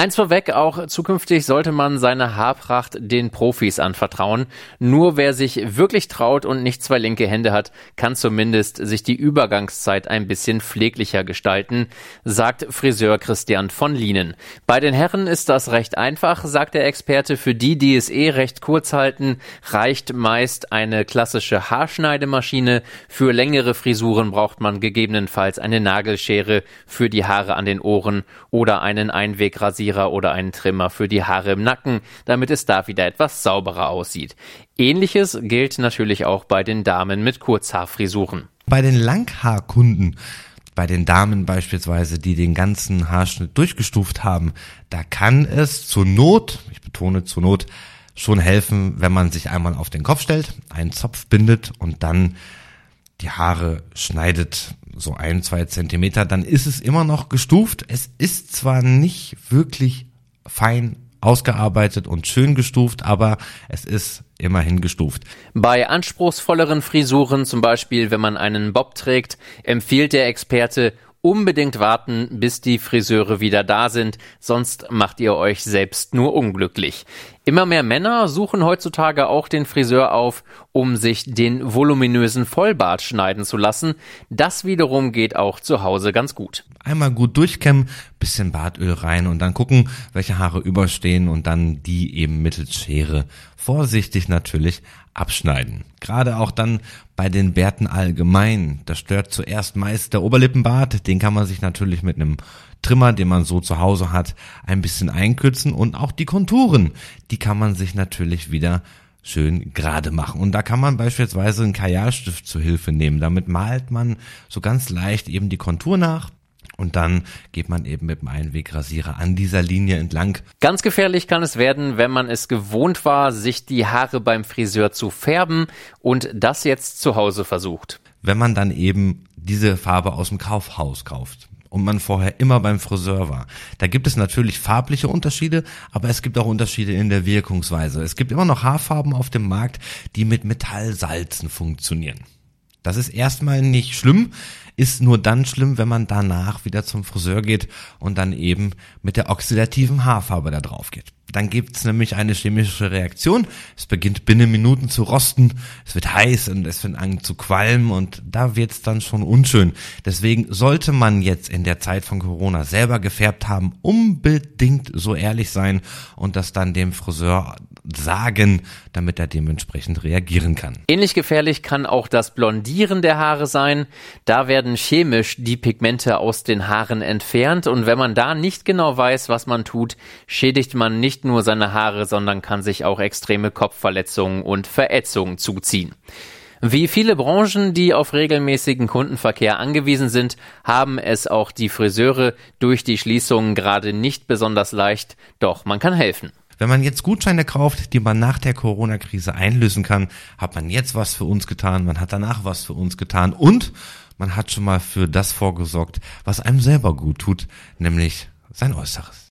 Eins vorweg, auch zukünftig sollte man seine Haarpracht den Profis anvertrauen. Nur wer sich wirklich traut und nicht zwei linke Hände hat, kann zumindest sich die Übergangszeit ein bisschen pfleglicher gestalten, sagt Friseur Christian von Lienen. Bei den Herren ist das recht einfach, sagt der Experte. Für die, die es recht kurz halten, reicht meist eine klassische Haarschneidemaschine. Für längere Frisuren braucht man gegebenenfalls eine Nagelschere für die Haare an den Ohren oder einen Einwegrasierer oder einen Trimmer für die Haare im Nacken, damit es da wieder etwas sauberer aussieht. Ähnliches gilt natürlich auch bei den Damen mit Kurzhaarfrisuren. Bei den Langhaarkunden, bei den Damen beispielsweise, die den ganzen Haarschnitt durchgestuft haben, da kann es zur Not, ich betone zur Not, schon helfen, wenn man sich einmal auf den Kopf stellt, einen Zopf bindet und dann die Haare schneidet, so 1-2 Zentimeter, dann ist es immer noch gestuft. Es ist zwar nicht wirklich fein ausgearbeitet und schön gestuft, aber es ist immerhin gestuft. Bei anspruchsvolleren Frisuren, zum Beispiel wenn man einen Bob trägt, empfiehlt der Experte, unbedingt warten, bis die Friseure wieder da sind, sonst macht ihr euch selbst nur unglücklich. Immer mehr Männer suchen heutzutage auch den Friseur auf, um sich den voluminösen Vollbart schneiden zu lassen. Das wiederum geht auch zu Hause ganz gut. Einmal gut durchkämmen, bisschen Bartöl rein und dann gucken, welche Haare überstehen und dann die eben mittels Schere vorsichtig natürlich abschneiden. Gerade auch dann bei den Bärten allgemein. Das stört zuerst meist der Oberlippenbart. Den kann man sich natürlich mit einem Trimmer, den man so zu Hause hat, ein bisschen einkürzen und auch die Konturen, die kann man sich natürlich wieder schön gerade machen. Und da kann man beispielsweise einen Kajalstift zur Hilfe nehmen. Damit malt man so ganz leicht eben die Kontur nach. Und dann geht man eben mit dem Einwegrasierer an dieser Linie entlang. Ganz gefährlich kann es werden, wenn man es gewohnt war, sich die Haare beim Friseur zu färben und das jetzt zu Hause versucht. Wenn man dann eben diese Farbe aus dem Kaufhaus kauft und man vorher immer beim Friseur war. Da gibt es natürlich farbliche Unterschiede, aber es gibt auch Unterschiede in der Wirkungsweise. Es gibt immer noch Haarfarben auf dem Markt, die mit Metallsalzen funktionieren. Das ist erstmal nicht schlimm, ist nur dann schlimm, wenn man danach wieder zum Friseur geht und dann eben mit der oxidativen Haarfarbe da drauf geht. Dann gibt's nämlich eine chemische Reaktion. Es beginnt binnen Minuten zu rosten, es wird heiß und es fängt an zu qualmen und da wird's dann schon unschön. Deswegen sollte man jetzt in der Zeit von Corona selber gefärbt haben, unbedingt so ehrlich sein und das dann dem Friseur sagen, damit er dementsprechend reagieren kann. Ähnlich gefährlich kann auch das Blondieren der Haare sein. Da werden chemisch die Pigmente aus den Haaren entfernt und wenn man da nicht genau weiß, was man tut, schädigt man nicht nur seine Haare, sondern kann sich auch extreme Kopfverletzungen und Verätzungen zuziehen. Wie viele Branchen, die auf regelmäßigen Kundenverkehr angewiesen sind, haben es auch die Friseure durch die Schließungen gerade nicht besonders leicht, doch man kann helfen. Wenn man jetzt Gutscheine kauft, die man nach der Corona-Krise einlösen kann, hat man jetzt was für uns getan, man hat danach was für uns getan und man hat schon mal für das vorgesorgt, was einem selber gut tut, nämlich sein Äußeres.